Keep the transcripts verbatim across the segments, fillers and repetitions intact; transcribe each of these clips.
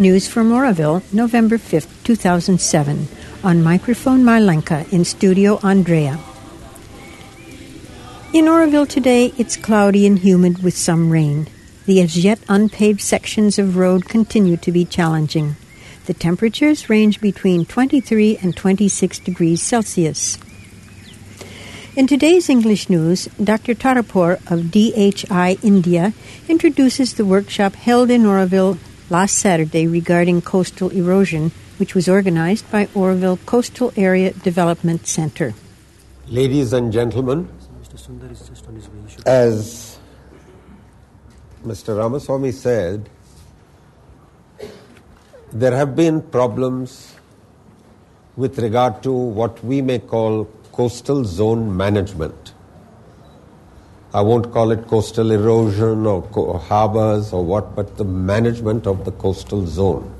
News from Oroville, November fifth, two thousand seven. On microphone, Marlenka. In studio, Andrea. In Oroville today, it's cloudy and humid with some rain. The as yet unpaved sections of road continue to be challenging. The temperatures range between twenty-three and twenty-six degrees Celsius. In today's English news, Doctor Tarapur of D H I India introduces the workshop held in Oroville last Saturday regarding coastal erosion, which was organized by Oroville Coastal Area Development Center. Ladies and gentlemen, as Mister Ramaswamy said, there have been problems with regard to what we may call coastal zone management. I won't call it coastal erosion or co- harbors or what, but the management of the coastal zone.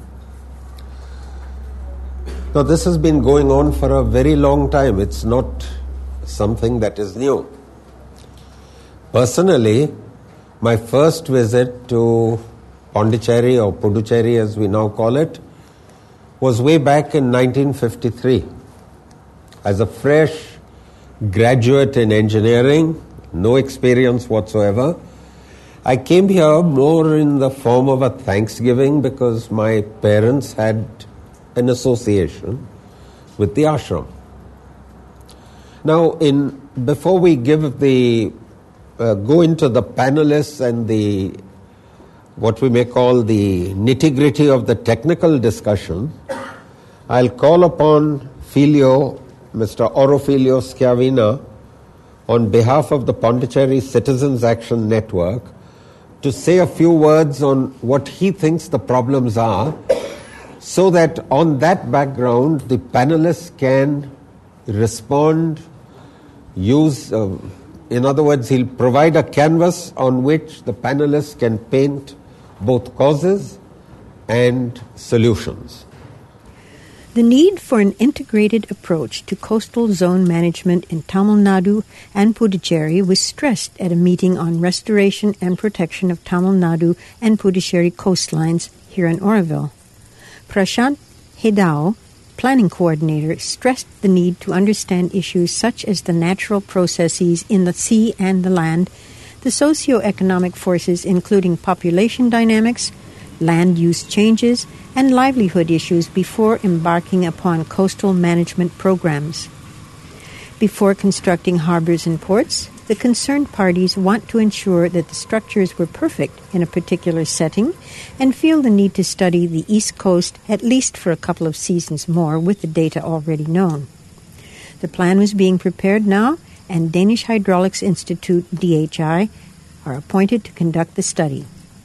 Now, this has been going on for a very long time. It's not something that is new. Personally, my first visit to Pondicherry, or Puducherry as we now call it, was way back in nineteen fifty-three. As a fresh graduate in engineering, no experience whatsoever, I came here more in the form of a thanksgiving because my parents had an association with the ashram. Now, in before we give the uh, go into the panelists and the what we may call the nitty-gritty of the technical discussion, I'll call upon Filio, Mister Orofilio Schiavina, on behalf of the Pondicherry Citizens Action Network, to say a few words on what he thinks the problems are, so that on that background the panelists can respond, use, uh, in other words, he'll provide a canvas on which the panelists can paint both causes and solutions. The need for an integrated approach to coastal zone management in Tamil Nadu and Puducherry was stressed at a meeting on restoration and protection of Tamil Nadu and Puducherry coastlines here in Oroville. Prashant Hedao, planning coordinator, stressed the need to understand issues such as the natural processes in the sea and the land, the socio-economic forces including population dynamics, land use changes, and livelihood issues before embarking upon coastal management programs. Before constructing harbors and ports, the concerned parties want to ensure that the structures were perfect in a particular setting and feel the need to study the East Coast at least for a couple of seasons more with the data already known. The plan was being prepared now, and Danish Hydraulics Institute, D H I, are appointed to conduct the study.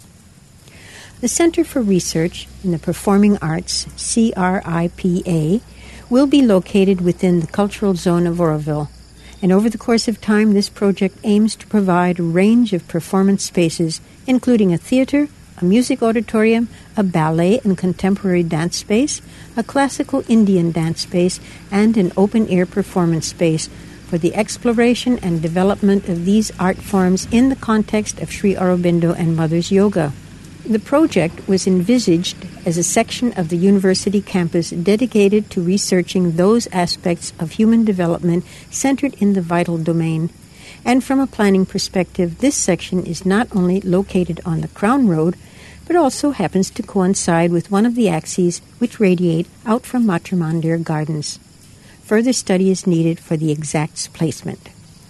The Center for Research in the Performing Arts, C R I P A, will be located within the cultural zone of Oroville, and over the course of time this project aims to provide a range of performance spaces, including a theater, a music auditorium, a ballet and contemporary dance space, a classical Indian dance space, and an open-air performance space for the exploration and development of these art forms in the context of Sri Aurobindo and Mother's Yoga. The project was envisaged as a section of the university campus dedicated to researching those aspects of human development centered in the vital domain. And from a planning perspective, this section is not only located on the Crown Road, but also happens to coincide with one of the axes which radiate out from Matrimandir Gardens. Further study is needed for the exact placement.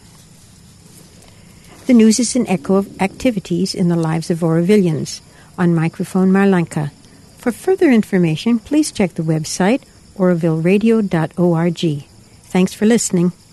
The news is an echo of activities in the lives of Orovillians. On microphone, Marlenka. For further information, please check the website oroville radio dot org. Thanks for listening.